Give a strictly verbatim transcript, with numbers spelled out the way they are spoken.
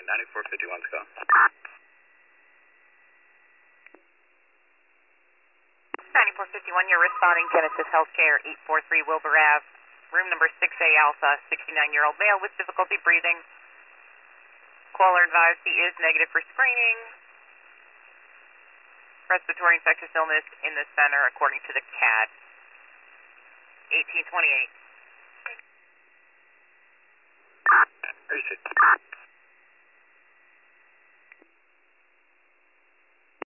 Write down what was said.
ninety-four fifty-one, Scott. ninety-four fifty-one, you're responding Genesis Healthcare, eight four three Wilbur Ave, room number six A Alpha, sixty-nine-year-old male with difficulty breathing. Caller advised he is negative for screening. Respiratory infectious illness in the center according to the C A D. eighteen twenty-eight. Appreciate it.